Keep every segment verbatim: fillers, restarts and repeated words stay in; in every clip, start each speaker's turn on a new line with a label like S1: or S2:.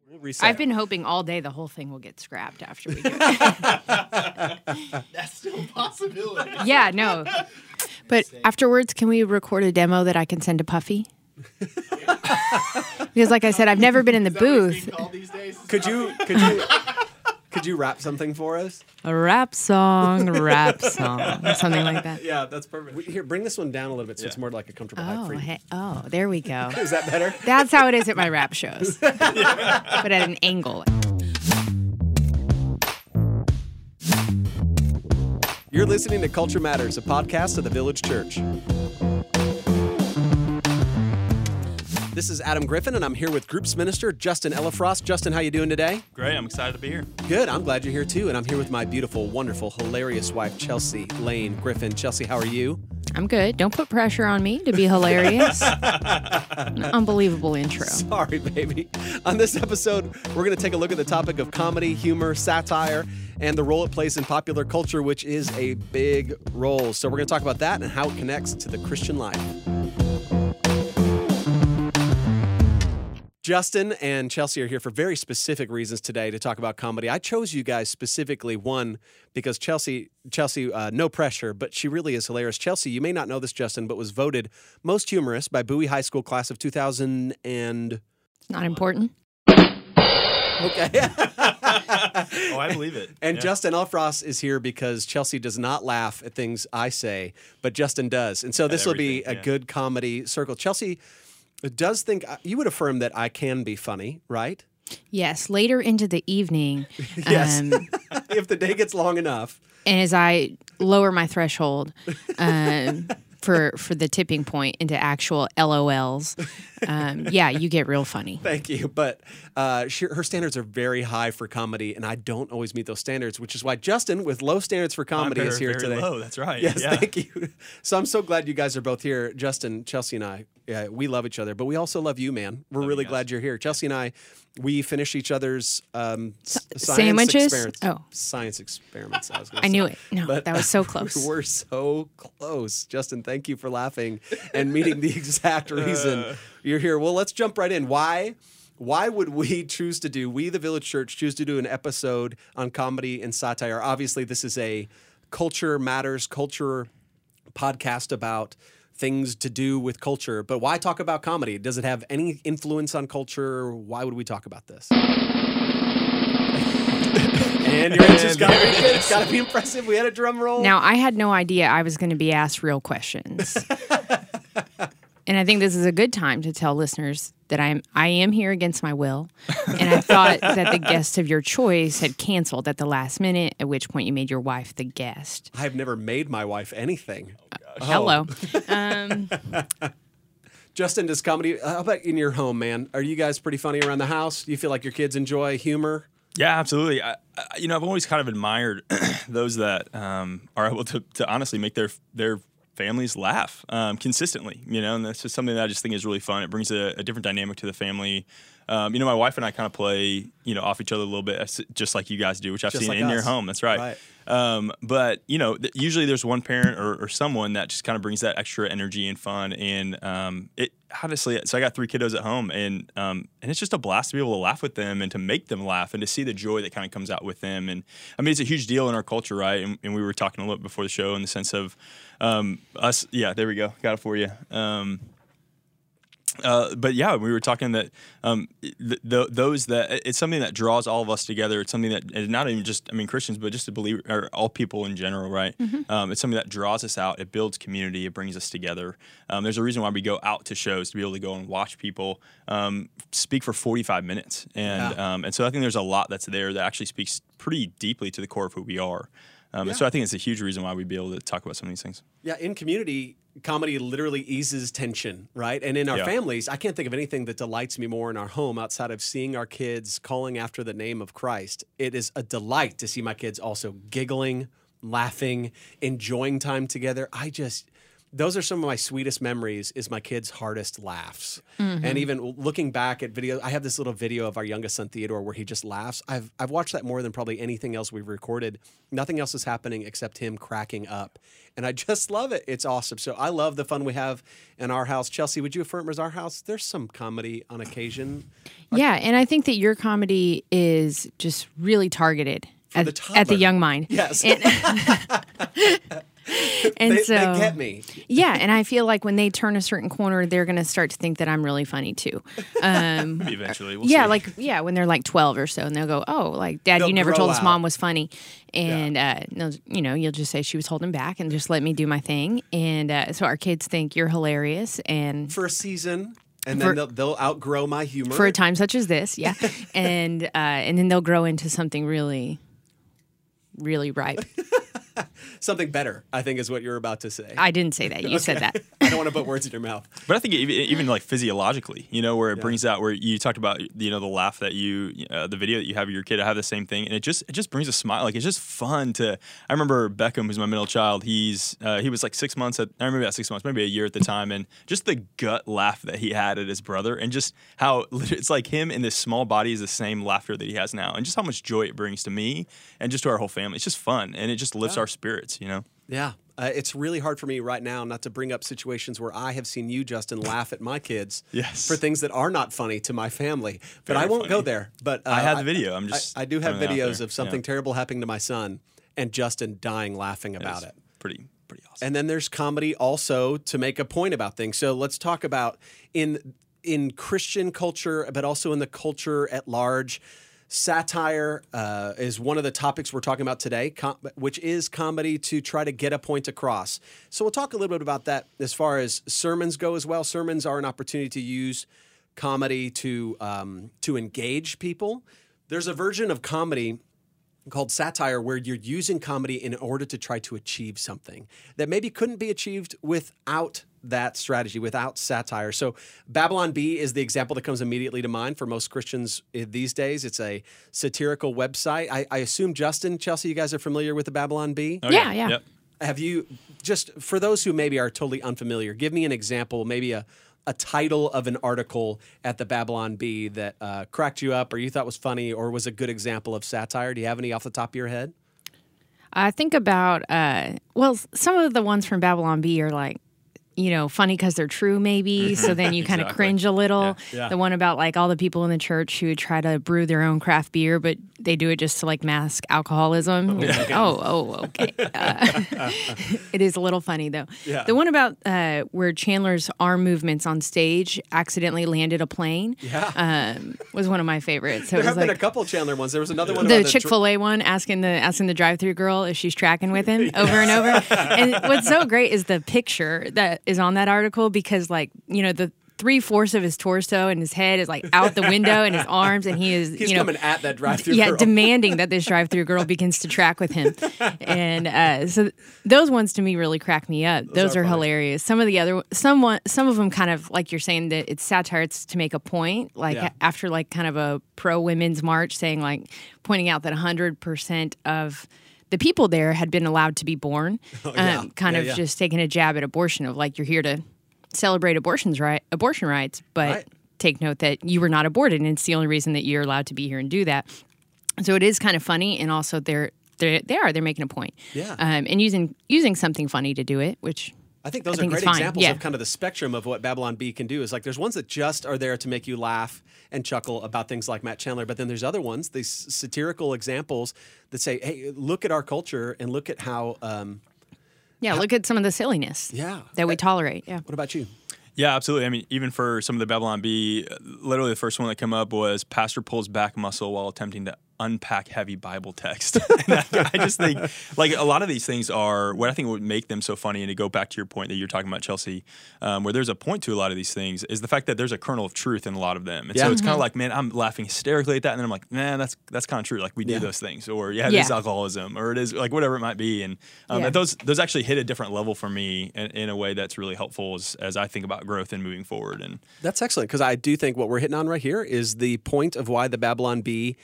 S1: Reset.
S2: I've been hoping all day the whole thing will get scrapped after we do it.
S3: That's still a possibility.
S2: Yeah, no. But afterwards, can we record a demo that I can send to Puffy? Because like I said, I've never been in the booth.
S1: Could you could you could you rap something for us?
S2: A rap song, rap song, something like that.
S1: Yeah, that's perfect. Here, bring this one down a little bit so yeah. it's more like a comfortable height
S2: Oh,
S1: for you.
S2: hey, oh, there we go.
S1: Is that better?
S2: That's how it is at my rap shows, but at an angle.
S1: You're listening to Culture Matters, a podcast of the Village Church. This is Adam Griffin, and I'm here with Groups Minister Justin Elefrost. Justin, how you doing today?
S3: Great. I'm excited to be here.
S1: Good. I'm glad you're here, too. And I'm here with my beautiful, wonderful, hilarious wife, Chelsea Lane Griffin. Chelsea, how are you?
S2: I'm good. Don't put pressure on me to be hilarious. An unbelievable intro.
S1: Sorry, baby. On this episode, we're going to take a look at the topic of comedy, humor, satire, and the role it plays in popular culture, which is a big role. So we're going to talk about that and how it connects to the Christian life. Justin and Chelsea are here for very specific reasons today to talk about comedy. I chose you guys specifically, one, because Chelsea, Chelsea, uh, no pressure, but she really is hilarious. Chelsea, you may not know this, Justin, but was voted most humorous by Bowie High School class of two thousand and...
S2: It's not important.
S1: Okay.
S3: Oh, I believe it.
S1: And
S3: yeah.
S1: Justin Elefrost is here because Chelsea does not laugh at things I say, but Justin does. And so this will be a
S3: yeah.
S1: good comedy circle. Chelsea does think, you would affirm that I can be funny, right?
S2: Yes, later into the evening.
S1: Yes.
S2: Um,
S1: if the day gets long enough.
S2: and as I lower my threshold um, for for the tipping point into actual L O Ls, um, yeah, you get real funny.
S1: Thank you. But uh, she, her standards are very high for comedy, and I don't always meet those standards, which is why Justin, with low standards for comedy,
S3: I'm very,
S1: is here
S3: very
S1: today.
S3: Low. That's right.
S1: Yes,
S3: yeah.
S1: thank you. So I'm so glad you guys are both here. Justin, Chelsea, and I, yeah, we love each other, but we also love you, man. We're
S3: Love
S1: really
S3: you
S1: glad you're here. Chelsea and I, we finish each other's um, s- science
S2: sandwiches?
S1: experiments.
S2: Oh.
S1: Science experiments. I, was gonna
S2: I
S1: say.
S2: knew it. No,
S1: But
S2: that was so close.
S1: We're so close. Justin, thank you for laughing and meeting the exact reason you're here. Well, let's jump right in. Why? Why would we choose to do, we the Village Church, choose to do an episode on comedy and satire? Obviously, this is a Culture Matters, culture podcast about things to do with culture. But why talk about comedy? Does it have any influence on culture? Why would we talk about this? And your answer's got to be good. It's got to be impressive. We had a drum roll.
S2: Now, I had no idea I was going to be asked real questions. And I think this is a good time to tell listeners that I am I am here against my will. And I thought that the guest of your choice had canceled at the last minute, at which point you made your wife the guest.
S1: I've never made my wife anything.
S2: Oh, hello. Um,
S1: Justin, does comedy, how about in your home, man? Are you guys pretty funny around the house? Do you feel like your kids enjoy humor?
S3: Yeah, absolutely. I, I, you know, I've always kind of admired those that um, are able to, to honestly make their their families laugh um, consistently, you know, and that's just something that I just think is really fun. It brings a, a different dynamic to the family. Um, you know, my wife and I kind of play, you know, off each other a little bit, just like you guys do, which I've
S1: Just
S3: seen
S1: like
S3: in
S1: us.
S3: your home. That's right.
S1: Right.
S3: Um, but, you know, th- usually there's one parent or, or someone that just kind of brings that extra energy and fun. And um, it honestly, so I got three kiddos at home, and um, and it's just a blast to be able to laugh with them and to make them laugh and to see the joy that kind of comes out with them. And I mean, it's a huge deal in our culture, right? And, and we were talking a little bit before the show in the sense of um, us. Yeah, there we go. Got it for you. Um, Uh, but yeah, we were talking that um, th- th- those that it's something that draws all of us together. It's something that is not even just, I mean, Christians, but just to believe, or all people in general, right? Mm-hmm. Um, it's something that draws us out. It builds community. It brings us together. Um, there's a reason why we go out to shows, to be able to go and watch people um, speak for forty-five minutes, and
S1: Yeah.
S3: um, and so I think there's a lot that's there that actually speaks pretty deeply to the core of who we are. Um,
S1: Yeah.
S3: And so I think it's a huge reason why we'd be able to talk about some of these things.
S1: Yeah, in community, comedy literally eases tension, right? And in our
S3: Yeah.
S1: families, I can't think of anything that delights me more in our home outside of seeing our kids calling after the name of Christ. It is a delight to see my kids also giggling, laughing, enjoying time together. I just, those are some of my sweetest memories is my kids' hardest laughs. And even looking back at videos, I have this little video of our youngest son, Theodore, where he just laughs. I've, I've watched that more than probably anything else we've recorded. Nothing else is happening except him cracking up. And I just love it. It's awesome. So I love the fun we have in our house. Chelsea, would you affirm as our house? There's some comedy on occasion.
S2: Yeah, and I think that your comedy is just really targeted
S1: For
S2: at
S1: the
S2: at the
S1: toddler.
S2: young mind.
S1: Yes.
S2: And, and
S1: They,
S2: so
S1: they get me.
S2: yeah, and I feel like when they turn a certain corner, they're going to start to think that I'm really funny too. Um,
S3: Maybe eventually. We'll
S2: yeah,
S3: see.
S2: like yeah, when they're like twelve or so, and they'll go, "Oh, like Dad,
S1: They'll
S2: you never
S1: grow
S2: told us
S1: out.
S2: Mom was funny," and uh, they'll- you know, you'll just say she was holding back and just let me do my thing, and uh, so our kids think you're hilarious, and
S1: For a season, and
S2: For-
S1: then they'll, they'll outgrow my humor.
S2: for a time such as this, yeah, and uh, and then they'll grow into something really, really ripe.
S1: Something better, I think, is what you're about to say.
S2: I didn't say that. You said that.
S1: I don't want to put words in your mouth.
S3: But I think even, even like physiologically, you know, where it brings out where you talked about, you know, the laugh that you, uh, the video that you have of your kid. I have the same thing, and it just it just brings a smile. Like it's just fun to. I remember Beckham, who's my middle child. He's uh, he was like six months. At, I remember about six months, maybe a year at the time, and just the gut laugh that he had at his brother, and just how it's like him in this small body is the same laughter that he has now, and just how much joy it brings to me and just to our whole family. It's just fun, and it just lifts
S1: Yeah.
S3: our spirits, you know.
S1: Yeah. Uh, it's really hard for me right now not to bring up situations where I have seen you, Justin, laugh at my kids
S3: Yes.
S1: for things that are not funny to my family. But
S3: Very
S1: I won't go
S3: funny.
S1: there. But uh,
S3: I have the video. I'm
S1: I-
S3: just
S1: I, do have
S3: throwing it out
S1: videos
S3: there.
S1: of something
S3: Yeah.
S1: terrible happening to my son and Justin dying laughing about
S3: It's
S1: it.
S3: Pretty pretty awesome.
S1: And then there's comedy also to make a point about things. So let's talk about in in Christian culture, but also in the culture at large. Satire uh, is one of the topics we're talking about today, com- which is comedy to try to get a point across. So we'll talk a little bit about that as far as sermons go as well. Sermons are an opportunity to use comedy to um, to engage people. There's a version of comedy called satire where you're using comedy in order to try to achieve something that maybe couldn't be achieved without that strategy, without satire. So Babylon Bee is the example that comes immediately to mind for most Christians these days. It's a satirical website. I, I assume, Justin, Chelsea, you guys are familiar with the Babylon Bee?
S3: Oh,
S2: Yeah, yeah.
S3: Yep.
S1: Have you, just for those who maybe are totally unfamiliar, give me an example, maybe a, a title of an article at the Babylon Bee that uh, cracked you up or you thought was funny or was a good example of satire. Do you have any off the top of your head?
S2: I think about, uh, well, s- some of the ones from Babylon Bee are like, you know, funny because they're true, maybe. So then you kind of
S3: Exactly.
S2: cringe a little.
S3: Yeah.
S1: Yeah.
S2: The one about like all the people in the church who try to brew their own craft beer, but they do it just to like mask alcoholism. You're like, oh, oh, okay. Uh, it is a little funny though.
S1: Yeah.
S2: The one about uh, where Chandler's arm movements on stage accidentally landed a plane
S1: Yeah.
S2: um, was one of my favorites. So
S1: There
S2: it was
S1: have been
S2: like
S1: a couple Chandler ones. There was another one
S2: the
S1: about
S2: Chick Fil A one asking the asking the drive through girl if she's tracking with him over and over. And what's so great is the picture that is on that article because, like, you know, the three fourths of his torso and his head is like out the window and his arms, and he is
S1: He's
S2: you know
S1: coming at that drive-through
S2: yeah
S1: girl.
S2: demanding that this drive through girl begins to track with him. And uh, so those ones to me really crack me up. Those,
S1: are
S2: are,
S1: funny.
S2: hilarious. Some of the other some one, some of them kind of like you're saying that it's satire. It's to make a point. Like
S1: Yeah.
S2: after like kind of a pro women's march, saying like pointing out that one hundred percent of the people there had been allowed to be born,
S1: Oh, yeah.
S2: um, kind
S1: Yeah,
S2: of
S1: yeah.
S2: just taking a jab at abortion of like you're here to celebrate abortion's right abortion rights, but
S1: Right.
S2: take note that you were not aborted, and it's the only reason that you're allowed to be here and do that. So it is kind of funny, and also they're they they are they're making a point,
S1: Yeah.
S2: um, and using using something funny to do it, which
S1: I think those
S2: I
S1: are
S2: think
S1: great
S2: it's fine.
S1: examples
S2: Yeah.
S1: of kind of the spectrum of what Babylon Bee can do. Is like there's ones that just are there to make you laugh and chuckle about things like Matt Chandler, but then there's other ones, these satirical examples that say, "Hey, look at our culture and look at how." Um,
S2: yeah, look at some of the silliness
S1: yeah.
S2: that we
S1: Uh,
S2: tolerate. Yeah.
S1: What about you?
S3: Yeah, absolutely. I mean, even for some of the Babylon Bee, uh, literally the first one that came up was pastor pulls back muscle while attempting to unpack heavy Bible text. And I, I just think, like, a lot of these things are what I think would make them so funny. And to go back to your point that you're talking about, Chelsea, um, where there's a point to a lot of these things, is the fact that there's a kernel of truth in a lot of them. And
S1: Yeah.
S3: so it's kind of like, man, I'm laughing hysterically at that, and then I'm like, man, that's that's kind of true. Like, we do
S1: Yeah.
S3: those things, or yeah, it
S2: Yeah.
S3: is alcoholism, or it is like whatever it might be. And um,
S2: Yeah.
S3: and those those actually hit a different level for me in, in a way that's really helpful as, as I think about growth and moving forward. And
S1: That's excellent because I do think what we're hitting on right here is the point of why the Babylon Bee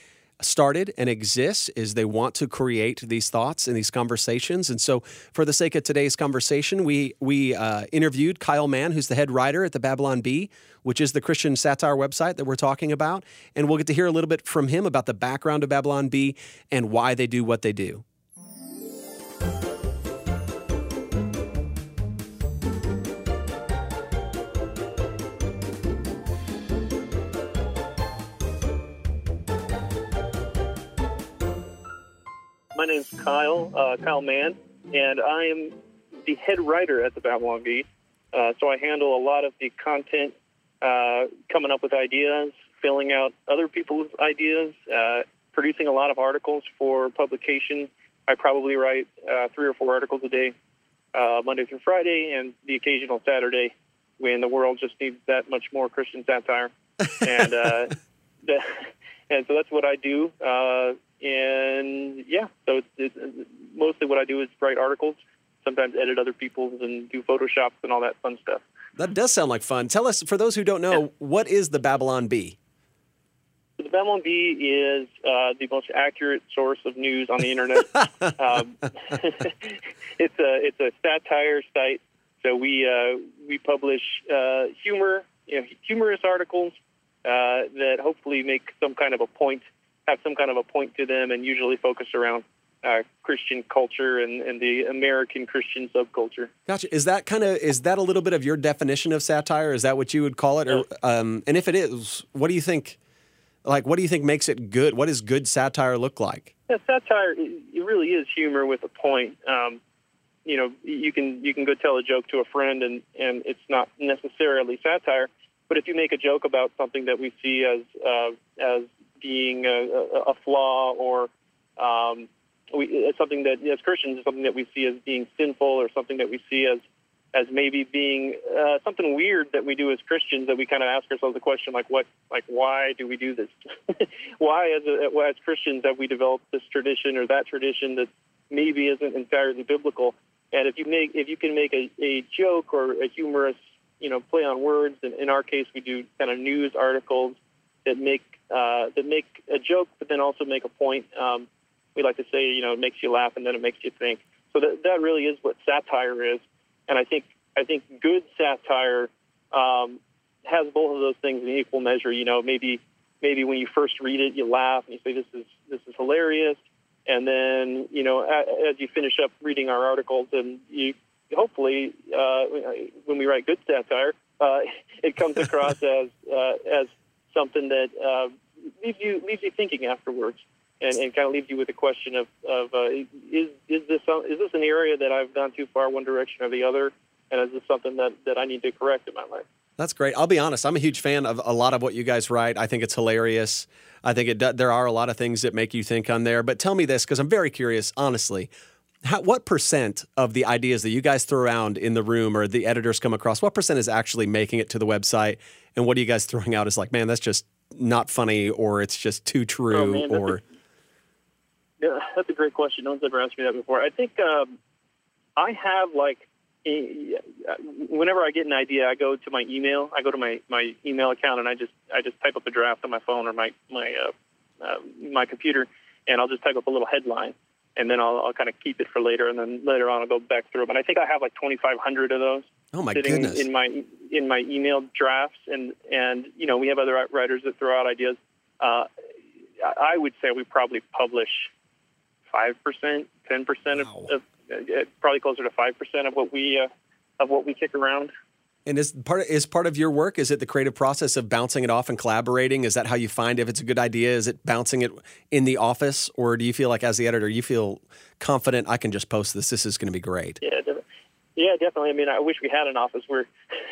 S1: started and exists is they want to create these thoughts and these conversations. And so for the sake of today's conversation, we we uh, interviewed Kyle Mann, who's the head writer at the Babylon Bee, which is the Christian satire website that we're talking about. And we'll get to hear a little bit from him about the background of Babylon Bee and why they do what they do.
S4: My name's Kyle, uh, Kyle Mann, and I am the head writer at the Babylon Bee. Uh, so I handle a lot of the content, uh, coming up with ideas, filling out other people's ideas, uh, producing a lot of articles for publication. I probably write uh, three or four articles a day, uh, Monday through Friday, and the occasional Saturday when the world just needs that much more Christian satire. And uh, the, and so that's what I do. Uh, And yeah, so it's, it's, mostly what I do is write articles, sometimes edit other people's and do Photoshops and all that fun stuff.
S1: That does sound like fun. Tell us, for those who don't know, yeah. what is the Babylon Bee?
S4: The Babylon Bee is uh, the most accurate source of news on the internet. um, it's a it's a satire site, so we uh, we publish uh, humor, you know, humorous articles uh, that hopefully make some kind of a point. have some kind of a point to them, and usually focus around uh, Christian culture and, and the American Christian subculture.
S1: Gotcha. Is that kind of is that a little bit of your definition of satire? Is that what you would call it? Or, um, and if it is, what do you think? Like, what do you think makes it good? What does good satire look like?
S4: Yeah, satire, it really is humor with a point. Um, you know, you can you can go tell a joke to a friend, and, and it's not necessarily satire. But if you make a joke about something that we see as uh, as being a, a, a flaw, or um, we, it's something that, as Christians, is something that we see as being sinful, or something that we see as as maybe being uh, something weird that we do as Christians, that we kind of ask ourselves the question, like, what, like, why do we do this? Why, as a, as Christians, have we developed this tradition or that tradition that maybe isn't entirely biblical? And if you make, if you can make a, a joke or a humorous, you know, play on words, and in our case, we do kind of news articles that make uh, that make a joke, but then also make a point. Um, we like to say, you know, it makes you laugh and then it makes you think. So that that really is what satire is. And I think I think good satire um, has both of those things in equal measure. You know, maybe maybe when you first read it, you laugh and you say, "This is this is hilarious," and then, you know, as you finish up reading our articles, and you hopefully uh, when we write good satire, uh, it comes across as uh, as something that uh, leaves you leaves you thinking afterwards. And, and kind of leaves you with a question of, of uh, is is this is this an area that I've gone too far one direction or the other, and is this something that, that I need to correct in my life?
S1: That's great. I'll be honest. I'm a huge fan of a lot of what you guys write. I think it's hilarious. I think it do, there are a lot of things that make you think on there. But tell me this, because I'm very curious, honestly. How, what percent of the ideas that you guys throw around in the room or the editors come across, what percent is actually making it to the website? And what are you guys throwing out as like, man, that's just not funny, or it's just too true,
S4: oh, man,
S1: or...
S4: A- Yeah, that's a great question. No one's ever asked me that before. I think um, I have, like, a, whenever I get an idea, I go to my email. I go to my, my email account, and I just I just type up a draft on my phone or my my uh, uh, my computer, and I'll just type up a little headline, and then I'll, I'll kind of keep it for later, and then later on I'll go back through them. And I think I have like twenty-five hundred of those.
S1: Oh my
S4: sitting
S1: goodness!
S4: in my in my email drafts, and and you know, we have other writers that throw out ideas. Uh, I would say we probably publish five percent, ten percent of,
S1: wow.
S4: of uh, probably closer to five percent of what we uh, of what we kick around.
S1: And is part of, is part of your work? Is it the creative process of bouncing it off and collaborating? Is that how you find if it's a good idea? Is it bouncing it in the office, or do you feel like as the editor you feel confident I can just post this? This is going to be great.
S4: Yeah, definitely. Yeah, definitely. I mean, I wish we had an office where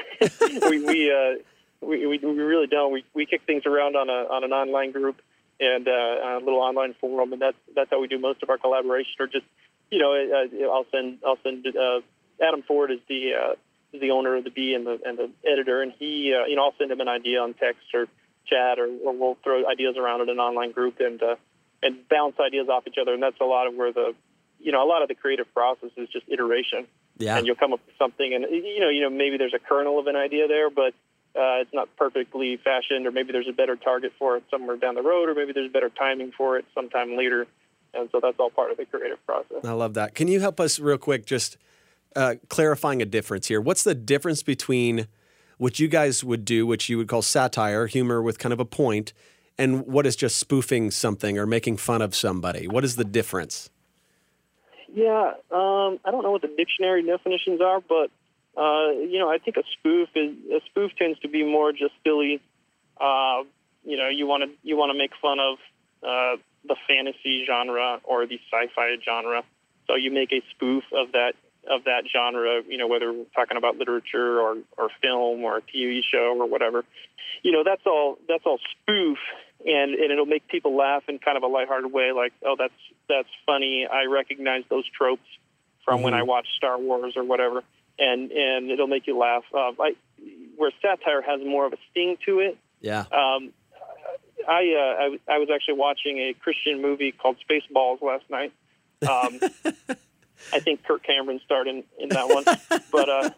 S4: we we, uh, we we we really don't. We we kick things around on a on an online group and uh, a little online forum, and that's that's how we do most of our collaboration. Or just, you know, uh, I'll send I'll send uh, Adam Ford is the uh, is the owner of the Bee and the and the editor, and he uh, you know, I'll send him an idea on text or chat, or, or we'll throw ideas around in an online group and uh, and bounce ideas off each other. And that's a lot of where the you know a lot of the creative process is just iteration.
S1: Yeah.
S4: And you'll come up with something, and you know you know maybe there's a kernel of an idea there, but uh, it's not perfectly fashioned, or maybe there's a better target for it somewhere down the road, or maybe there's better timing for it sometime later. And so that's all part of the creative process.
S1: I love that. Can you help us real quick, just uh, clarifying a difference here? What's the difference between what you guys would do, which you would call satire, humor with kind of a point, and what is just spoofing something or making fun of somebody? What is the difference?
S4: Yeah, um, I don't know what the dictionary definitions are, but uh, you know, I think a spoof is a spoof tends to be more just silly. Uh, you know, you want to you want to make fun of uh, the fantasy genre or the sci-fi genre, so you make a spoof of that of that genre. You know, whether we're talking about literature or, or film or a T V show or whatever. You know, that's all that's all spoof. And, and it'll make people laugh in kind of a lighthearted way, like, oh, that's that's funny. I recognize those tropes from mm-hmm. when I watched Star Wars or whatever, and and it'll make you laugh. Uh, I, where satire has more of a sting to it.
S1: Yeah.
S4: Um, I, uh, I I was actually watching a Christian movie called Spaceballs last night. Um, I think Kirk Cameron starred in, in that one, but uh,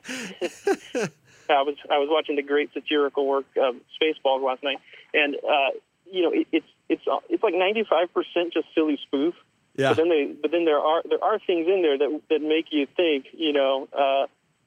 S4: I was I was watching the great satirical work of Spaceballs last night, and. Uh, You know, it, it's it's it's like ninety-five percent just silly spoof.
S1: Yeah.
S4: But then they but then there are there are things in there that that make you think. You know, uh,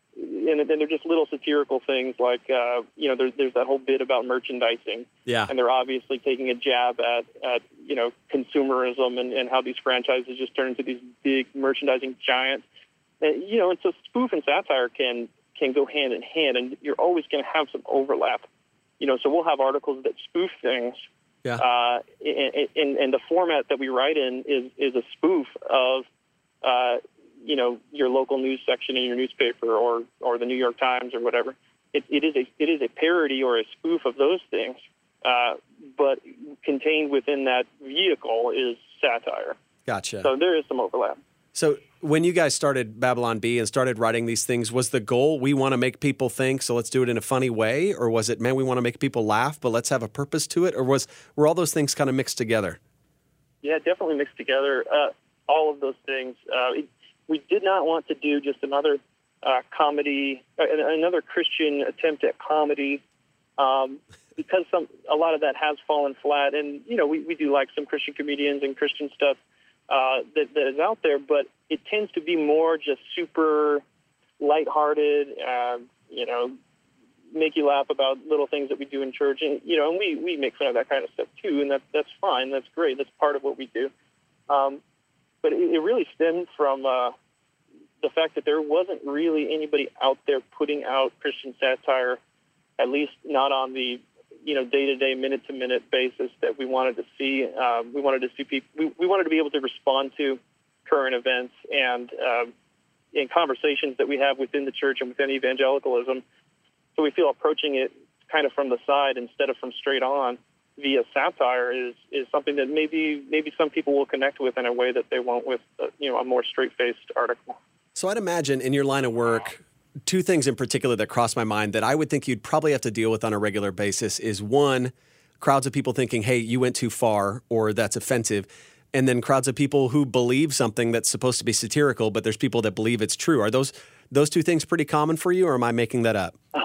S4: and then they're just little satirical things like uh, you know there's there's that whole bit about merchandising.
S1: Yeah.
S4: And they're obviously taking a jab at, at you know consumerism and, and how these franchises just turn into these big merchandising giants. And, you know, and so spoof and satire can can go hand in hand, and you're always going to have some overlap. You know, so we'll have articles that spoof things.
S1: Yeah.
S4: Uh, and, and the format that we write in is, is a spoof of, uh, you know, your local news section in your newspaper or, or the New York Times or whatever. It, it is a it is a parody or a spoof of those things, uh, but contained within that vehicle is satire.
S1: Gotcha.
S4: So there is some overlap.
S1: So when you guys started Babylon Bee and started writing these things, was the goal, we want to make people think, so let's do it in a funny way? Or was it, man, we want to make people laugh, but let's have a purpose to it? Or was were all those things kind of mixed together?
S4: Yeah, definitely mixed together. Uh, all of those things. Uh, it, we did not want to do just another uh, comedy, uh, another Christian attempt at comedy, um, because some a lot of that has fallen flat. And, you know, we, we do like some Christian comedians and Christian stuff. Uh, that, that is out there, but it tends to be more just super lighthearted, uh, you know, make you laugh about little things that we do in church. And, you know, and we, we make fun of that kind of stuff too, and that, that's fine. That's great. That's part of what we do. Um, but it, it really stemmed from uh, the fact that there wasn't really anybody out there putting out Christian satire, at least not on the you know, day-to-day, minute-to-minute basis that we wanted to see. Um, we wanted to see people. We, we wanted to be able to respond to current events and um, in conversations that we have within the church and within evangelicalism. So we feel approaching it kind of from the side instead of from straight on via satire is is something that maybe maybe some people will connect with in a way that they won't with uh, you know a more straight-faced article.
S1: So I'd imagine in your line of work, two things in particular that cross my mind that I would think you'd probably have to deal with on a regular basis is, one, crowds of people thinking, hey, you went too far or that's offensive, and then crowds of people who believe something that's supposed to be satirical, but there's people that believe it's true. Are those those two things pretty common for you, or am I making that up?
S4: uh,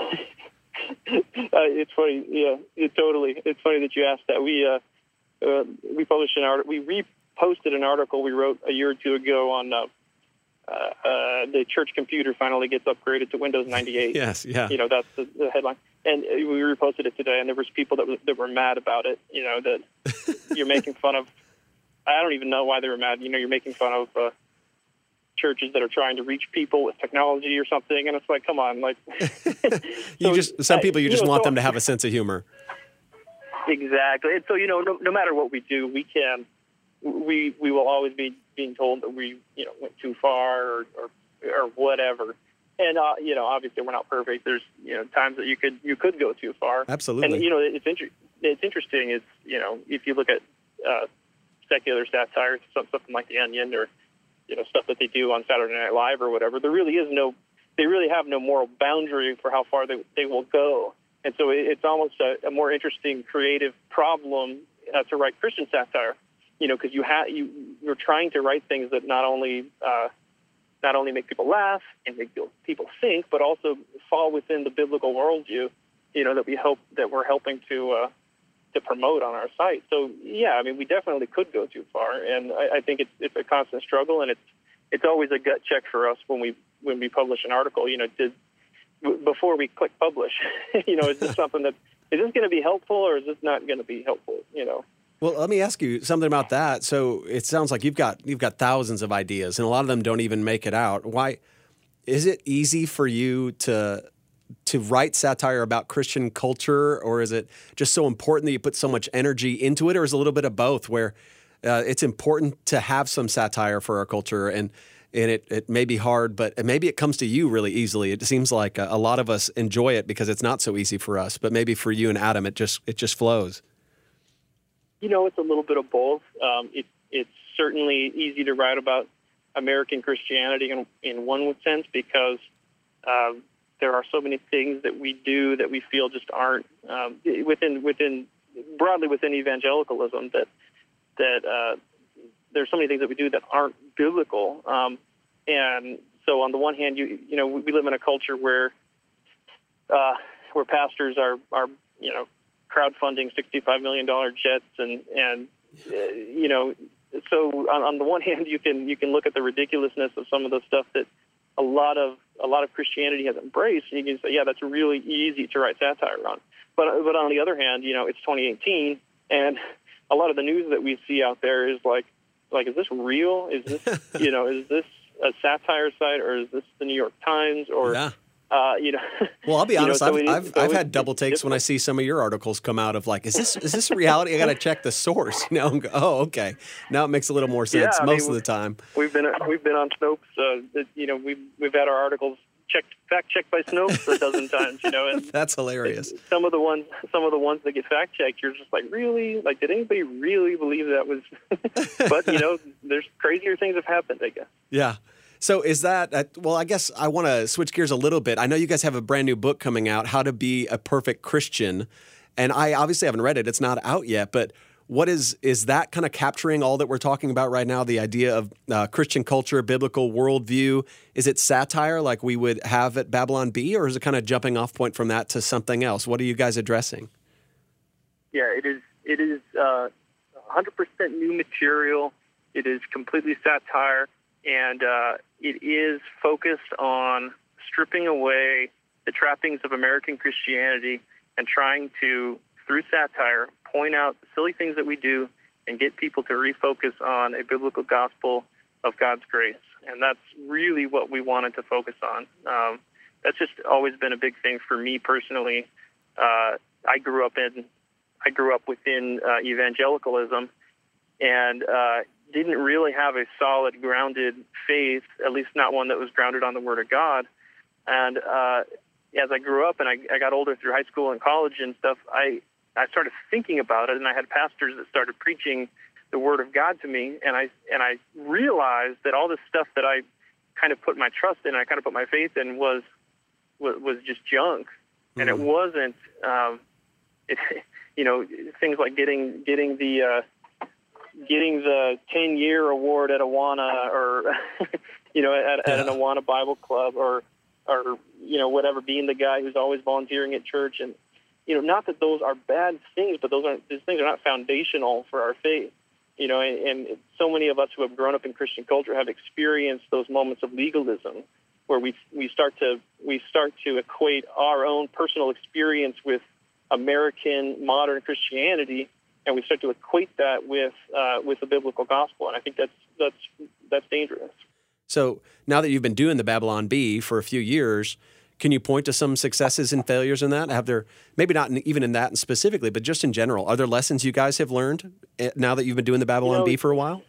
S4: it's funny. Yeah, it, totally. It's funny that you asked that. We uh, uh, we published an article. We reposted an article we wrote a year or two ago on uh, Uh, uh, the church computer finally gets upgraded to Windows ninety-eight.
S1: Yes, yeah.
S4: You know, that's the, the headline. And we reposted it today, and there was people that, that were mad about it, you know, that you're making fun of. I don't even know why they were mad. You know, you're making fun of uh, churches that are trying to reach people with technology or something. And it's like, come on. like
S1: you
S4: so,
S1: just Some people, you just
S4: you know,
S1: want
S4: so,
S1: them to have a sense of humor.
S4: Exactly. And so, you know, no, no matter what we do, we can, we we will always be being told that we, you know, went too far or or, or whatever. And uh, you know, obviously we're not perfect. There's you know times that you could you could go too far.
S1: Absolutely.
S4: And you know, it's inter- it's interesting. Is you know, if you look at uh, secular satire, something like The Onion or you know stuff that they do on Saturday Night Live or whatever, there really is no. They really have no moral boundary for how far they they will go. And so it's almost a, a more interesting creative problem uh, to write Christian satire. You know, because you have you you're trying to write things that not only uh, not only make people laugh and make people think, but also fall within the biblical worldview. you know, that we hope that we're helping to uh, to promote on our site. So yeah, I mean, we definitely could go too far, and I, I think it's it's a constant struggle, and it's it's always a gut check for us when we when we publish an article. You know, did before we click publish, you know, is this something that is this going to be helpful or is this not going to be helpful? You know.
S1: Well, let me ask you something about that. So it sounds like you've got you've got thousands of ideas, and a lot of them don't even make it out. Why is it easy for you to to write satire about Christian culture, or is it just so important that you put so much energy into it, or is it a little bit of both, where uh, it's important to have some satire for our culture, and and it, it may be hard, but maybe it comes to you really easily. It seems like a, a lot of us enjoy it because it's not so easy for us, but maybe for you and Adam, it just it just flows.
S4: You know, it's a little bit of both. Um, it, it's certainly easy to write about American Christianity in, in one sense because uh, there are so many things that we do that we feel just aren't um, within within broadly within evangelicalism that that uh, there's so many things that we do that aren't biblical. Um, and so on the one hand, you you know we live in a culture where uh, where pastors are are you know. crowdfunding sixty-five million dollars jets, and and uh, you know, so on, on the one hand, you can you can look at the ridiculousness of some of the stuff that a lot of a lot of Christianity has embraced, and you can say, yeah, that's really easy to write satire on. But but on the other hand, you know, it's twenty eighteen, and a lot of the news that we see out there is like like is this real? Is this you know is this a satire site, or is this the New York Times, or
S1: yeah.
S4: Uh, you know,
S1: well, I'll be honest.
S4: You know, so
S1: I've,
S4: is,
S1: I've,
S4: so
S1: I've had double takes when I see some of your articles come out of like, is this is this reality? I got to check the source. You know, and go, oh, okay. Now it makes a little more sense
S4: yeah,
S1: most
S4: mean,
S1: of the time.
S4: We've been we've been on Snopes. Uh, that, you know, we've we've had our articles checked, fact checked by Snopes a dozen times. You know, and
S1: that's hilarious.
S4: Some of the ones some of the ones that get fact checked, you're just like, really? Like, did anybody really believe that was? But you know, there's crazier things have happened, I guess.
S1: Yeah. So is that, uh, well, I guess I want to switch gears a little bit. I know you guys have a brand new book coming out, How to Be a Perfect Christian. And I obviously haven't read it. It's not out yet. But what is, is that kind of capturing all that we're talking about right now, the idea of uh, Christian culture, biblical worldview? Is it satire like we would have at Babylon Bee, or is it kind of jumping off point from that to something else? What are you guys addressing?
S4: Yeah, it is, it is uh, one hundred percent new material. It is completely satire. And uh, it is focused on stripping away the trappings of American Christianity and trying to, through satire, point out the silly things that we do and get people to refocus on a biblical gospel of God's grace. And that's really what we wanted to focus on. Um, that's just always been a big thing for me personally. Uh, I grew up in, I grew up within uh, evangelicalism, and uh, didn't really have a solid, grounded faith, at least not one that was grounded on the Word of God. And uh, as I grew up and I, I got older through high school and college and stuff, I, I started thinking about it, and I had pastors that started preaching the Word of God to me, and I and I realized that all this stuff that I kind of put my trust in, I kind of put my faith in, was was, was just junk, and mm. it wasn't, um, it, you know, things like getting getting the uh, getting the ten-year award at Awana, or, you know, at, at an Awana Bible Club, or, or, you know, whatever, being the guy who's always volunteering at church. And, you know, not that those are bad things, but those aren't, these things are not foundational for our faith. You know, and, and so many of us who have grown up in Christian culture have experienced those moments of legalism where we we start to we start to equate our own personal experience with American modern Christianity, and we start to equate that with uh, with the biblical gospel, and I think that's that's that's dangerous.
S1: So now that you've been doing the Babylon Bee for a few years, can you point to some successes and failures in that? Have there, maybe not in, even in that specifically, but just in general, are there lessons you guys have learned now that you've been doing the Babylon you know, Bee for a while?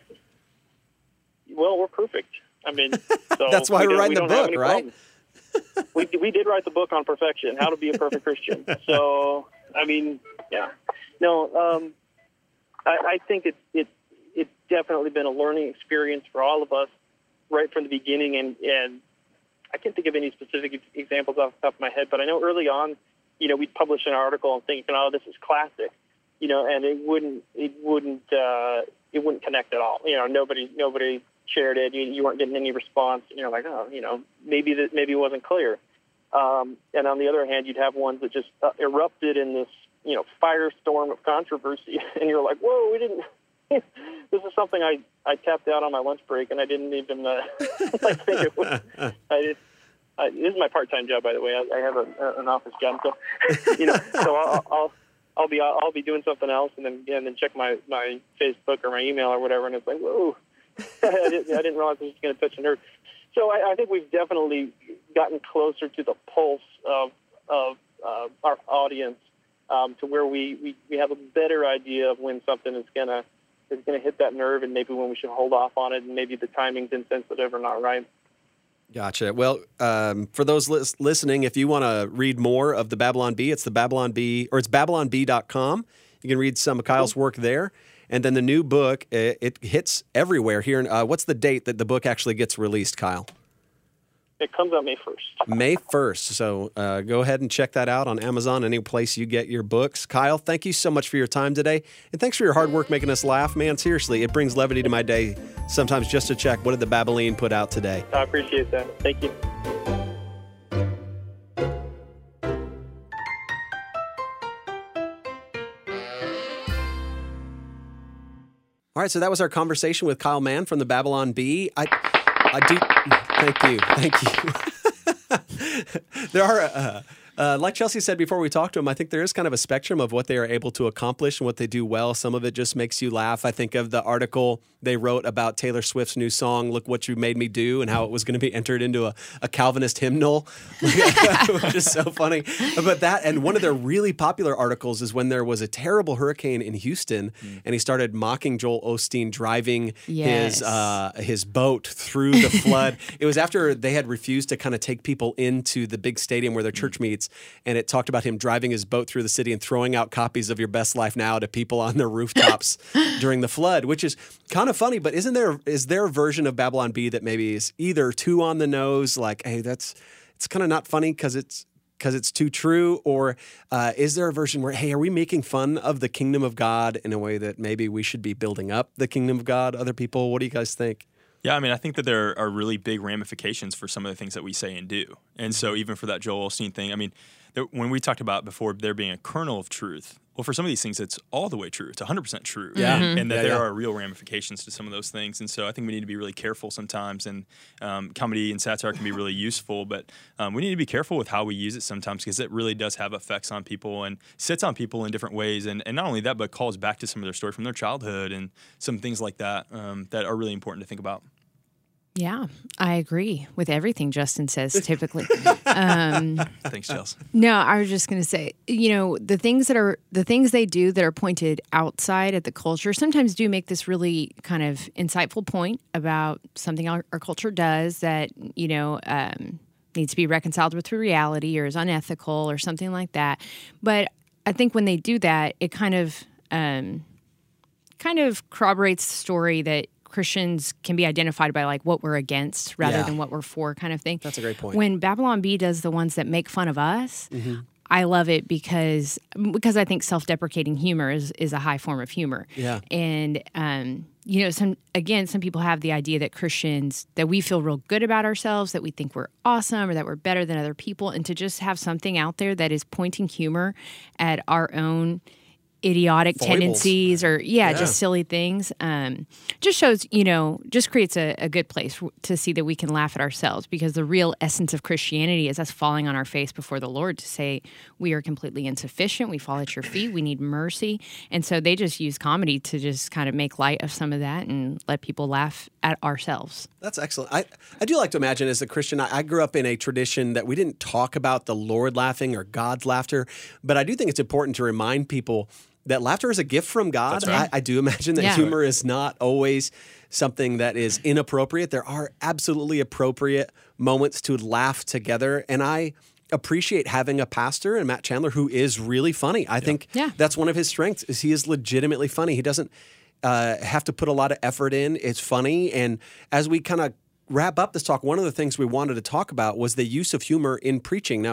S4: Well, we're perfect. I mean, so
S1: that's why we we're writing
S4: we
S1: the book, right?
S4: we we did write the book on perfection, how to be a perfect Christian. So, I mean, yeah, no. Um, I, I think it's it, it's definitely been a learning experience for all of us right from the beginning. And, and I can't think of any specific examples off the top of my head, but I know early on, you know, we'd publish an article and thinking, oh, this is classic, you know, and it wouldn't it wouldn't uh, it wouldn't connect at all. You know, nobody nobody shared it. You, you weren't getting any response. And you're like, oh, you know, maybe that maybe it wasn't clear. Um, and on the other hand, you'd have ones that just uh, erupted in this, you know, firestorm of controversy, and you're like, whoa, we didn't. This is something I, I tapped out on my lunch break, and I didn't even uh, like think it was. I did. Uh, this is my part-time job, by the way. I, I have a, an office job, so you know. So I'll, I'll I'll be I'll be doing something else, and then and then check my, my Facebook or my email or whatever, and it's like, whoa, I, didn't, I didn't realize this was going to touch a nerve. So I, I think we've definitely gotten closer to the pulse of of uh, our audience, um, to where we, we, we have a better idea of when something is gonna is gonna hit that nerve, and maybe when we should hold off on it, and maybe the timing's insensitive or not right.
S1: Gotcha. Well, um, for those lis- listening, if you want to read more of the Babylon Bee, it's the Babylon Bee, or it's babylon bee dot com. You can read some of Kyle's work there. And then the new book, it, it hits everywhere here. Uh, what's the date that the book actually gets released, Kyle?
S4: It comes out May first.
S1: May first. So uh, go ahead and check that out on Amazon, any place you get your books. Kyle, thank you so much for your time today. And thanks for your hard work making us laugh. Man, seriously, it brings levity to my day sometimes just to check what did the Babylon put out today.
S4: I appreciate that. Thank you.
S1: All right, so that was our conversation with Kyle Mann from the Babylon Bee. I, I do. Thank you, thank you. There are, uh, uh, like Chelsea said before we talked to him, I think there is kind of a spectrum of what they are able to accomplish and what they do well. Some of it just makes you laugh. I think of the article they wrote about Taylor Swift's new song, "Look What You Made Me Do," and how it was going to be entered into a, a Calvinist hymnal, which is so funny. But that, and one of their really popular articles is when there was a terrible hurricane in Houston, mm. and he started mocking Joel Osteen driving
S2: yes.
S1: his uh, his boat through the flood. It was after they had refused to kind of take people into the big stadium where their church mm. meets, and it talked about him driving his boat through the city and throwing out copies of Your Best Life Now to people on their rooftops during the flood, which is kind of funny. But isn't there is there a version of Babylon Bee that maybe is either too on the nose, like, hey, that's it's kind of not funny because it's because it's too true, or uh, is there a version where, hey, are we making fun of the kingdom of God in a way that maybe we should be building up the kingdom of God? Other people, what do you guys think?
S3: Yeah, I mean, I think that there are really big ramifications for some of the things that we say and do. And so even for that Joel Osteen thing, I mean, there, when we talked about before there being a kernel of truth, well, for some of these things, it's all the way true. It's one hundred percent true.
S1: Yeah.
S3: And, and that
S1: yeah,
S3: there
S1: yeah.
S3: are real ramifications to some of those things. And so I think we need to be really careful sometimes. And um, comedy and satire can be really useful, but um, we need to be careful with how we use it sometimes because it really does have effects on people and sits on people in different ways. And, and not only that, but calls back to some of their story from their childhood and some things like that um, that are really important to think about.
S2: Yeah, I agree with everything Justin says typically. um,
S3: Thanks, Chelsea.
S2: no, I was just going to say, you know, the things that are the things they do that are pointed outside at the culture sometimes do make this really kind of insightful point about something our, our culture does that, you know, um, needs to be reconciled with reality or is unethical or something like that. But I think when they do that, it kind of um, kind of corroborates the story that Christians can be identified by like what we're against rather
S1: Yeah.
S2: than what we're for kind of thing.
S1: That's a great point.
S2: When Babylon Bee does the ones that make fun of us,
S1: Mm-hmm.
S2: I love it because because I think self-deprecating humor is, is a high form of humor.
S1: Yeah.
S2: And um, you know, some again, some people have the idea that Christians that we feel real good about ourselves, that we think we're awesome or that we're better than other people, and to just have something out there that is pointing humor at our own idiotic
S1: Foibles.
S2: tendencies or yeah,
S1: Yeah.
S2: just silly things um just shows, you know, just creates a, a good place to see that we can laugh at ourselves, because the real essence of Christianity is us falling on our face before the Lord to say we are completely insufficient, we fall at your feet, we need mercy. And so they just use comedy to just kind of make light of some of that and let people laugh at ourselves.
S1: That's excellent. I, I do like to imagine as a Christian, I, I grew up in a tradition that we didn't talk about the Lord laughing or God's laughter, but I do think it's important to remind people that laughter is a gift from God.
S3: That's right.
S1: I, I do imagine that
S2: Yeah.
S1: humor is not always something that is inappropriate. There are absolutely appropriate moments to laugh together. And I appreciate having a pastor and Matt Chandler who is really funny. I think
S2: Yeah.
S1: that's one of his strengths is he is legitimately funny. He doesn't uh, have to put a lot of effort in. It's funny. And as we kind of wrap up this talk, one of the things we wanted to talk about was the use of humor in preaching. Now,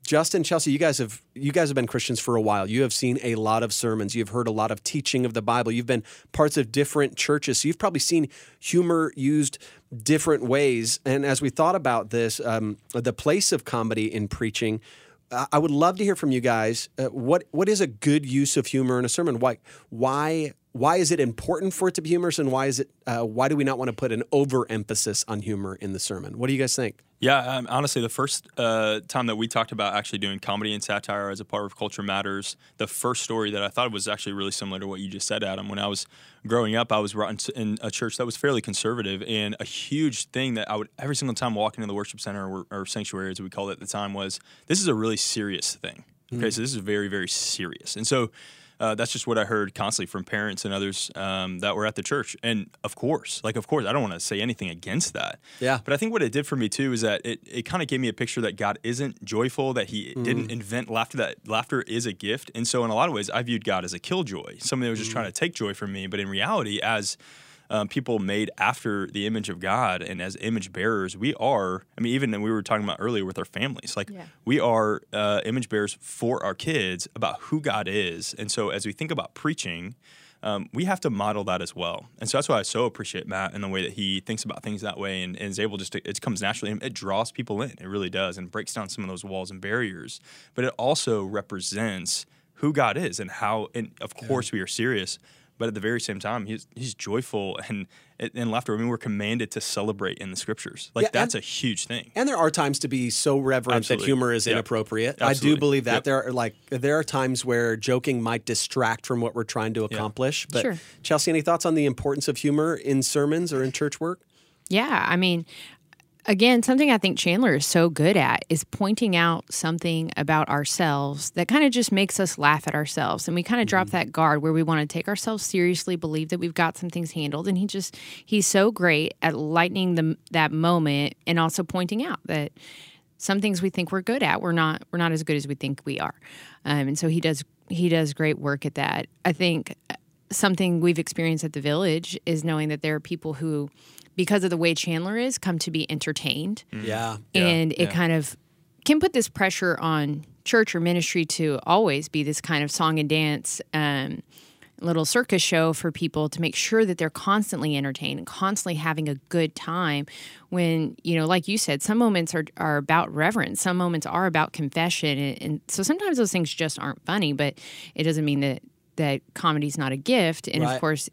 S1: Justin, Chelsea, you guys have you guys have been Christians for a while. You have seen a lot of sermons. You've heard a lot of teaching of the Bible. You've been parts of different churches. So you've probably seen humor used different ways. And as we thought about this, um, the place of comedy in preaching, uh, I would love to hear from you guys. Uh, what what is a good use of humor in a sermon? Why why why is it important for it to be humorous, and why is it uh, why do we not want to put an overemphasis on humor in the sermon? What do you guys think?
S3: Yeah, um, honestly, the first uh, time that we talked about actually doing comedy and satire as a part of Culture Matters, the first story that I thought was actually really similar to what you just said, Adam. When I was growing up, I was brought into in a church that was fairly conservative, and a huge thing that I would, every single time walking into the worship center, or, or sanctuary as we called it at the time, was this is a really serious thing. Okay, mm-hmm. So this is very, very serious. And so Uh, that's just what I heard constantly from parents and others um, that were at the church. And of course, like, of course, I don't want to say anything against that.
S1: Yeah.
S3: But I think what it did for me, too, is that it, it kind of gave me a picture that God isn't joyful, that he mm. didn't invent laughter, that laughter is a gift. And so in a lot of ways, I viewed God as a killjoy, somebody that was just mm. trying to take joy from me. But in reality, as Um, people made after the image of God and as image bearers, we are, I mean, even we were talking about earlier with our families, like yeah. we are uh, image bearers for our kids about who God is. And so as we think about preaching, um, we have to model that as well. And so that's why I so appreciate Matt and the way that he thinks about things that way and, and is able just to, it comes naturally and it draws people in. It really does, and breaks down some of those walls and barriers. But it also represents who God is and how, and of course we are serious, but at the very same time, he's he's joyful and and laughter. I mean, we're commanded to celebrate in the scriptures. Like, yeah, that's and, a huge thing.
S1: And there are times to be so reverent Absolutely. that humor is yeah. inappropriate. Absolutely. I do believe that. Yep. There are like there are times where joking might distract from what we're trying to accomplish. Yeah. But
S2: sure.
S1: Chelsea, any thoughts on the importance of humor in sermons or in church work?
S2: Yeah, I mean, again, something I think Chandler is so good at is pointing out something about ourselves that kind of just makes us laugh at ourselves. And we kind of mm-hmm. drop that guard where we want to take ourselves seriously, believe that we've got some things handled. And he just, he's so great at lightening the, that moment and also pointing out that some things we think we're good at, we're not, we're not as good as we think we are. Um, and so he does, he does great work at that. I think something we've experienced at the Village is knowing that there are people who, because of the way Chandler is, come to be entertained.
S1: Yeah.
S2: And
S3: yeah.
S2: it
S3: yeah.
S2: kind of can put this pressure on church or ministry to always be this kind of song and dance um, little circus show for people to make sure that they're constantly entertained and constantly having a good time when, you know, like you said, some moments are, are about reverence. Some moments are about confession. And, and so sometimes those things just aren't funny, but it doesn't mean that, that comedy's not a gift. And,
S1: right.
S2: of course,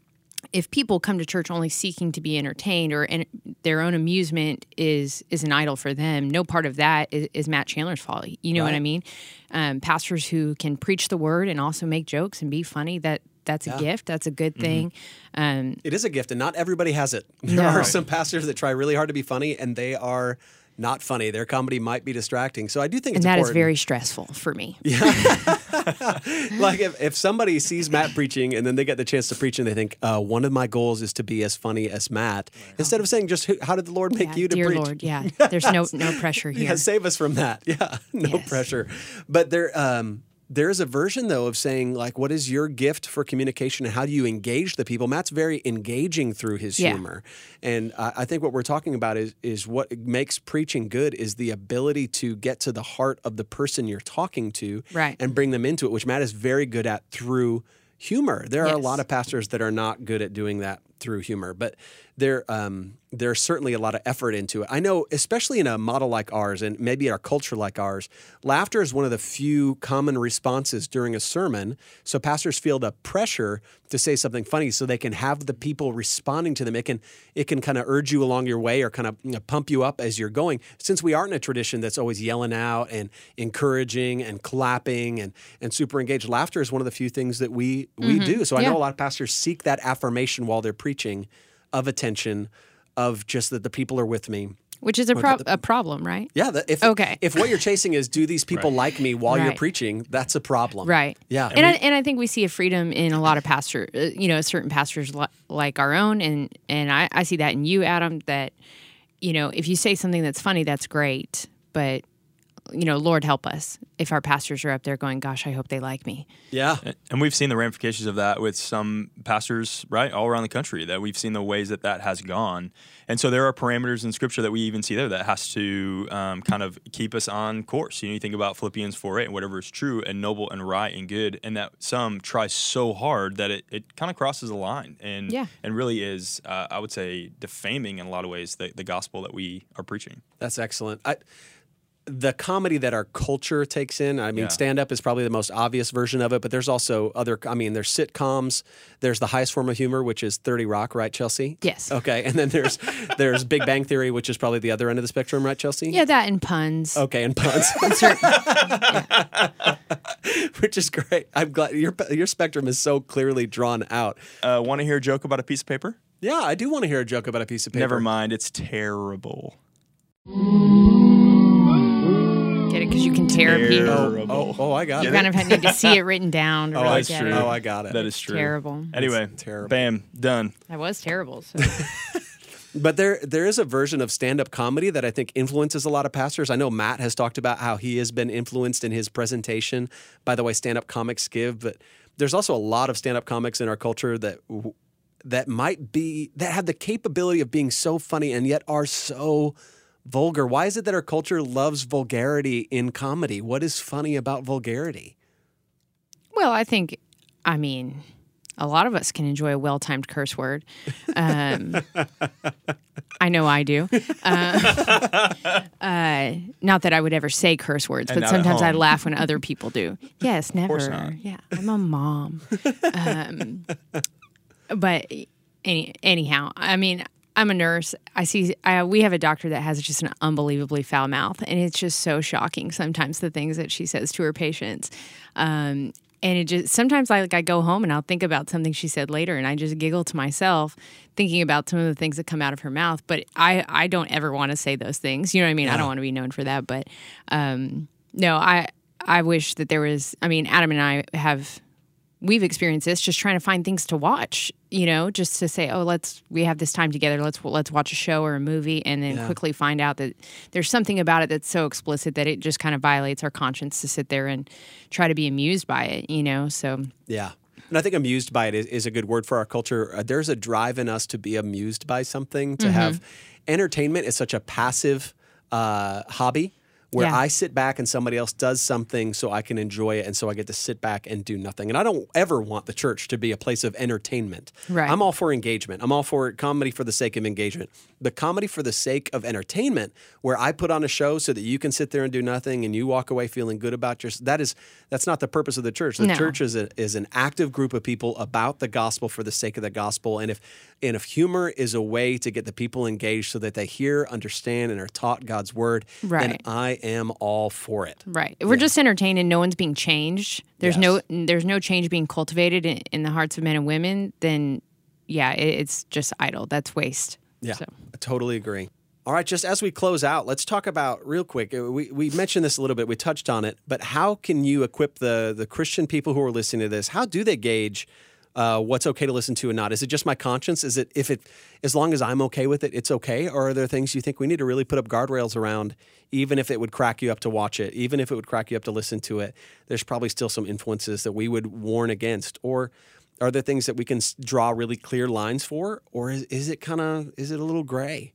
S2: if people come to church only seeking to be entertained or en- their own amusement is is an idol for them, no part of that is, is Matt Chandler's fault. You know
S1: right.
S2: what I mean? Um, pastors who can preach the word and also make jokes and be funny, that that's
S1: yeah.
S2: a gift. That's a good thing.
S1: Mm-hmm. Um, it is a gift, and not everybody has it. There
S2: no.
S1: are some pastors that try really hard to be funny, and they are not funny. Their comedy might be distracting. So I do think
S2: and
S1: it's
S2: that
S1: important.
S2: is very stressful for me.
S1: Yeah. Like if, if somebody sees Matt preaching and then they get the chance to preach and they think, uh, one of my goals is to be as funny as Matt, right. instead of saying just, how did the Lord make
S2: yeah,
S1: you to
S2: dear
S1: preach?
S2: Lord, yeah. There's no no pressure here.
S1: Yeah, save us from that. Yeah, no
S2: yes.
S1: pressure. But there, um, there is a version, though, of saying, like, what is your gift for communication and how do you engage the people? Matt's very engaging through his
S2: yeah.
S1: humor. And uh, I think what we're talking about is is what makes preaching good is the ability to get to the heart of the person you're talking to
S2: right.
S1: and bring them into it, which Matt is very good at through humor. There are
S2: yes.
S1: a lot of pastors that are not good at doing that through humor, but there um, there's certainly a lot of effort into it. I know, especially in a model like ours and maybe our culture like ours, laughter is one of the few common responses during a sermon. So pastors feel the pressure to say something funny so they can have the people responding to them. It can it can kind of urge you along your way or kind of you know, pump you up as you're going. Since we aren't in a tradition that's always yelling out and encouraging and clapping and, and super engaged, laughter is one of the few things that we, we
S2: mm-hmm.
S1: do. So I
S2: yeah.
S1: know a lot of pastors seek that affirmation while they're preaching of attention, of just that the people are with me.
S2: Which is a, pro- a problem, right?
S1: Yeah. The, if,
S2: okay.
S1: if what you're chasing is, do these people
S3: right.
S1: like me while
S2: right.
S1: you're preaching, that's a problem.
S2: Right.
S1: Yeah.
S2: And, and, I, and I think we see a freedom in a lot of pastors, uh, you know, certain pastors li- like our own. And, and I, I see that in you, Adam, that, you know, if you say something that's funny, that's great. But you know, Lord help us if our pastors are up there going, gosh, I hope they like me.
S1: Yeah.
S3: And we've seen the ramifications of that with some pastors, right, all around the country, that we've seen the ways that that has gone. And so there are parameters in Scripture that we even see there that has to um, kind of keep us on course. You know, you think about Philippians four eight, and whatever is true and noble and right and good, and that some try so hard that it, it kind of crosses a line and
S2: Yeah.
S3: and really is, uh, I would say, defaming in a lot of ways the, the gospel that we are preaching.
S1: That's excellent. I, the comedy that our culture takes in, I mean,
S3: Yeah.
S1: stand-up is probably the most obvious version of it, but there's also other, I mean, there's sitcoms. There's the highest form of humor, which is thirty Rock, right, Chelsea?
S2: Yes.
S1: Okay, and then there's there's Big Bang Theory, which is probably the other end of the spectrum, right, Chelsea?
S2: Yeah, that and puns.
S1: Okay, and puns,
S2: Certain-
S1: which is great. I'm glad your your spectrum is so clearly drawn out.
S3: Uh, Want to hear a joke about a piece of paper?
S1: Yeah, I do want to hear a joke about a piece of paper.
S3: Never mind, it's terrible.
S2: Get it? Because you can tear people.
S3: Terrible.
S1: Oh, oh, I got
S2: You
S1: it.
S2: kind of need to see it written down to
S1: Oh,
S2: really
S1: that's
S2: get
S3: true.
S2: it.
S1: Oh, I got it.
S3: That is true.
S2: Terrible.
S3: Anyway,
S1: terrible.
S3: bam, done.
S2: That was terrible. So.
S1: But there, there is a version of stand-up comedy that I think influences a lot of pastors. I know Matt has talked about how he has been influenced in his presentation by the way stand-up comics give, but there's also a lot of stand-up comics in our culture that that might be that have the capability of being so funny and yet are so vulgar. Why is it that our culture loves vulgarity in comedy? What is funny about vulgarity?
S2: Well, I think, I mean, a lot of us can enjoy a well-timed curse word. Um, I know I do. Uh, uh, not that I would ever say curse words,
S3: And
S2: but
S3: not at
S2: sometimes I
S3: home.
S2: laugh when other people do. Yes, never.
S3: course not.
S2: Yeah, I'm a mom. Um, but any, anyhow, I mean, I'm a nurse. I see. I, we have a doctor that has just an unbelievably foul mouth, and it's just so shocking sometimes the things that she says to her patients. Um, and it just sometimes I like I go home and I'll think about something she said later, and I just giggle to myself thinking about some of the things that come out of her mouth. But I I don't ever want to say those things. You know what I mean? I don't want to be known for that. But um, no, I I wish that there was. I mean, Adam and I have. We've experienced this, just trying to find things to watch, you know, just to say, oh, let's, we have this time together. Let's, let's watch a show or a movie, and then
S1: Yeah.
S2: quickly find out that there's something about it that's so explicit that it just kind of violates our conscience to sit there and try to be amused by it, you know? So,
S1: Yeah. And I think amused by it is, is a good word for our culture. Uh, there's a drive in us to be amused by something, to have entertainment is such a passive uh, hobby where
S2: Yeah.
S1: I sit back and somebody else does something so I can enjoy it, and so I get to sit back and do nothing. And I don't ever want the church to be a place of entertainment.
S2: Right.
S1: I'm all for engagement. I'm all for comedy for the sake of engagement. But comedy for the sake of entertainment, where I put on a show so that you can sit there and do nothing and you walk away feeling good about yourself, that is that's not the purpose of the church. The
S2: No.
S1: church is a, is an active group of people about the gospel for the sake of the gospel. And if and if humor is a way to get the people engaged so that they hear, understand, and are taught God's word, then
S2: Right.
S1: I am all for it.
S2: right. If we're just entertained and no one's being changed, there's
S1: Yes.
S2: no, there's no change being cultivated in, in the hearts of men and women, then yeah, it, it's just idle. That's waste.
S1: Yeah,
S2: So.
S1: I totally agree. All right, just as we close out, let's talk about real quick. uh, We we mentioned this a little bit. We touched on it, but how can you equip the the Christian people who are listening to this? How do they gauge uh, what's okay to listen to and not? Is it just my conscience? Is it if it as long as I'm okay with it, it's okay? Or are there things you think we need to really put up guardrails around, even if it would crack you up to watch it, even if it would crack you up to listen to it? There's probably still some influences that we would warn against, or are there things that we can s- draw really clear lines for, or is, is it kind of is it a little gray?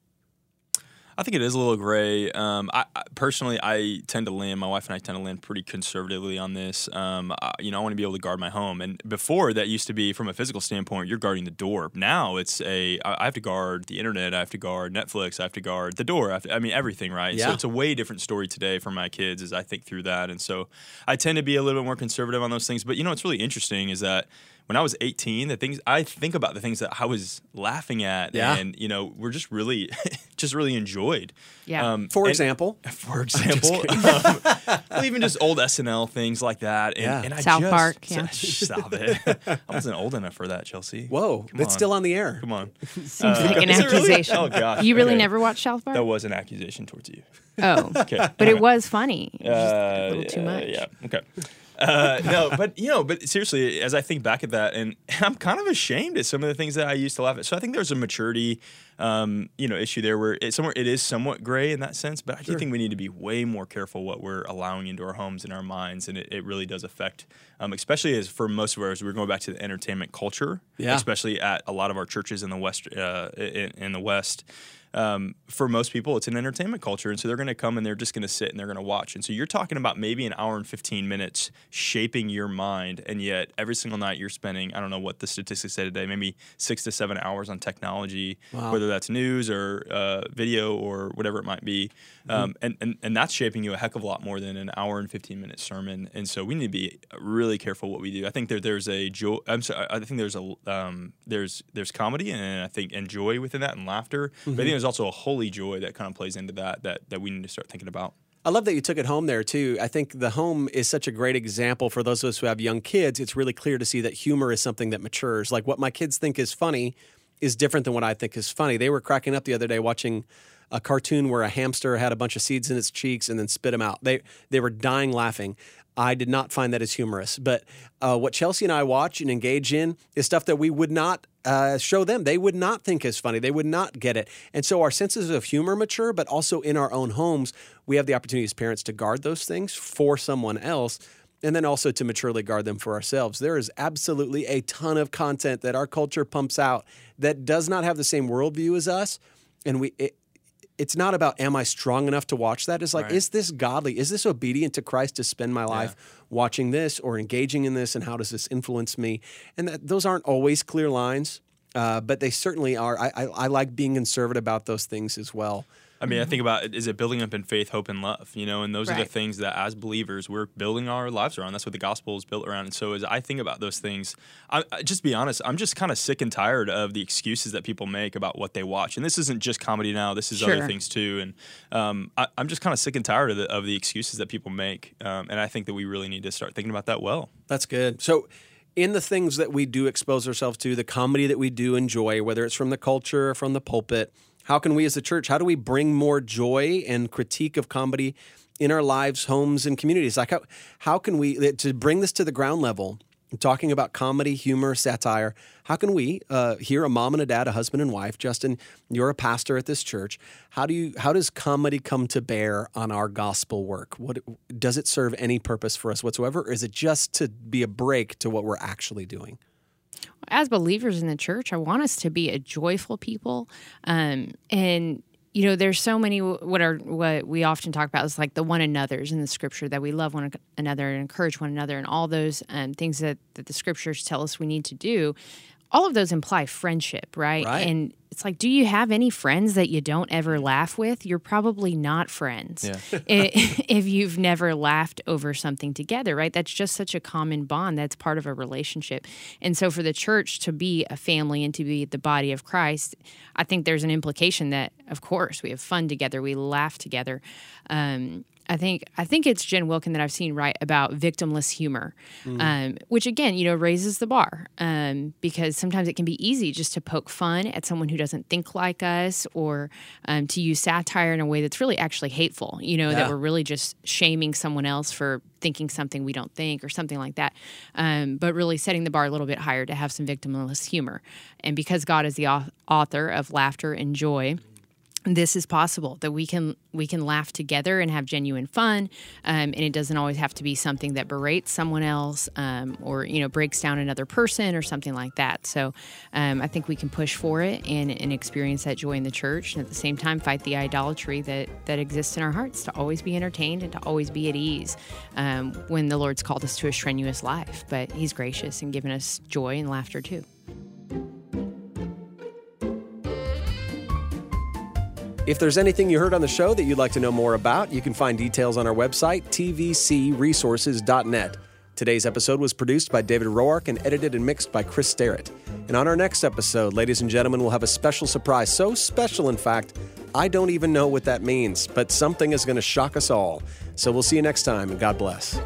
S3: I think it is a little gray. Um, I, I personally, I tend to land. My wife and I tend to land pretty conservatively on this. Um, I, you know, I want to be able to guard my home, and before that used to be from a physical standpoint, you're guarding the door. Now it's a I I have to guard the internet. I have to guard Netflix. I have to guard the door. I, have to, I mean everything, right?
S1: Yeah.
S3: So it's a way different story today for my kids as I think through that, and so I tend to be a little bit more conservative on those things. But you know, what's really interesting is that when I was eighteen, the things I think about the things that I was laughing at,
S1: Yeah.
S3: and you know, were just really, just really enjoyed.
S2: Yeah.
S1: For
S3: and-
S1: example,
S3: for example, um, well, even just old S N L things like that. And,
S1: Yeah.
S3: and I
S2: South
S3: just,
S2: Park, yeah.
S3: Stop it! I wasn't old enough for that, Chelsea.
S1: whoa,
S3: Come
S1: it's
S3: on.
S1: still on the air.
S3: Come on.
S2: Seems like an
S3: Is it really?
S2: accusation.
S3: Oh gosh.
S2: You really
S3: okay.
S2: never watched South Park?
S3: That was an accusation towards you.
S2: Oh,
S3: Okay.
S2: but it was funny. It was just
S3: Uh,
S2: a little too
S3: yeah,
S2: much.
S3: Yeah. Okay. Uh, no, but you know, but seriously, as I think back at that, and I'm kind of ashamed at some of the things that I used to laugh at. So I think there's a maturity, um, you know, issue there where it, somewhere it is somewhat gray in that sense. But I do
S1: Sure.
S3: think we need to be way more careful what we're allowing into our homes and our minds, and it, it really does affect, um, especially as for most of ours, we're going back to the entertainment culture,
S1: Yeah.
S3: especially at a lot of our churches in the west, uh, in, in the West. Um, for most people, it's an entertainment culture, and so they're going to come and they're just going to sit and they're going to watch. And so you're talking about maybe an hour and fifteen minutes shaping your mind, and yet every single night you're spending, I don't know what the statistics say today, maybe six to seven hours on technology,
S1: Wow.
S3: whether that's news or uh, video or whatever it might be. Um, and, and, and that's shaping you a heck of a lot more than an hour and fifteen minute sermon. And so we need to be really careful what we do. I think there, there's a joy. I'm sorry, I think there's a um, there's there's comedy and I think and joy within that and laughter. But I think there's also a holy joy that kind of plays into that that that we need to start thinking about.
S1: I love that you took it home there, too. I think the home is such a great example for those of us who have young kids. It's really clear to see that humor is something that matures. Like what my kids think is funny is different than what I think is funny. They were cracking up the other day watching a cartoon where a hamster had a bunch of seeds in its cheeks and then spit them out. They they were dying laughing. I did not find that as humorous. But uh, what Chelsea and I watch and engage in is stuff that we would not uh, show them. They would not think is funny. They would not get it. And so our senses of humor mature, but also in our own homes, we have the opportunity as parents to guard those things for someone else, and then also to maturely guard them for ourselves. There is absolutely a ton of content that our culture pumps out that does not have the same worldview as us. And we it, it's not about, am I strong enough to watch that? It's like,
S3: Right.
S1: is this godly? Is this obedient to Christ to spend my life watching this or engaging in this? And how does this influence me? And that, those aren't always clear lines, uh, but they certainly are. I, I, I like being conservative about those things as well.
S3: I mean, I think about it, is it building up in faith, hope, and love, you know, and those are
S2: Right.
S3: the things that as believers we're building our lives around. That's what the gospel is built around. And so as I think about those things, I, I just be honest, I'm just kind of sick and tired of the excuses that people make about what they watch. And this isn't just comedy now, this is
S2: Sure.
S3: other things too. And um, I, I'm just kind of sick and tired of the, of the excuses that people make. Um, and I think that we really need to start thinking about that well.
S1: That's good. So in the things that we do expose ourselves to, the comedy that we do enjoy, whether it's from the culture or from the pulpit, how can we as a church, how do we bring more joy and critique of comedy in our lives, homes, and communities? Like how, how can we, to bring this to the ground level, talking about comedy, humor, satire, how can we, uh, here a mom and a dad, a husband and wife, Justin, you're a pastor at this church. How do you, how does comedy come to bear on our gospel work? What, does it serve any purpose for us whatsoever, or is it just to be a break to what we're actually doing?
S2: As believers in the church, I want us to be a joyful people. Um, and, you know, there's so many, what are what we often talk about is like the one another's in the scripture, that we love one another and encourage one another, and all those um, things that, that the scriptures tell us we need to do. All of those imply friendship, right?
S1: Right.
S2: And it's like, do you have any friends that you don't ever laugh with? You're probably not friends
S3: Yeah.
S2: I- if you've never laughed over something together, right? That's just such a common bond. That's part of a relationship. And so for the church to be a family and to be the body of Christ, I think there's an implication that, of course, we have fun together, we laugh together. Um, I think I think it's Jen Wilkin that I've seen write about victimless humor,
S1: Mm.
S2: um, which again, you know, raises the bar um, because sometimes it can be easy just to poke fun at someone who doesn't think like us, or um, to use satire in a way that's really actually hateful. You know,
S1: Yeah.
S2: that we're really just shaming someone else for thinking something we don't think or something like that. Um, but really setting the bar a little bit higher to have some victimless humor, and because God is the au- author of laughter and joy, this is possible, that we can we can laugh together and have genuine fun, um, and it doesn't always have to be something that berates someone else um, or you know breaks down another person or something like that. So um, I think we can push for it and, and experience that joy in the church, and at the same time fight the idolatry that that exists in our hearts, to always be entertained and to always be at ease um, when the Lord's called us to a strenuous life. But He's gracious and given us joy and laughter too.
S1: If there's anything you heard on the show that you'd like to know more about, you can find details on our website, t v c resources dot net. Today's episode was produced by David Roark and edited and mixed by Chris Starrett. And on our next episode, ladies and gentlemen, we'll have a special surprise. So special, in fact, I don't even know what that means, but something is going to shock us all. So we'll see you next time, and God bless.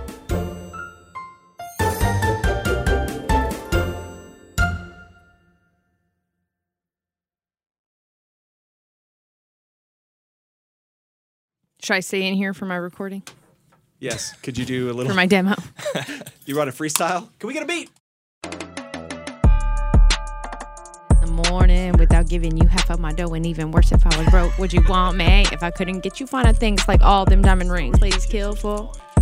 S2: Should I stay in here for my recording?
S1: Yes. Could you do a little?
S2: For my demo.
S1: You run a freestyle? Can we get a beat?
S2: In the morning without giving you half of my dough, and even worse if I was broke. Would you want me if I couldn't get you finer things like all them diamond rings? Ladies kill for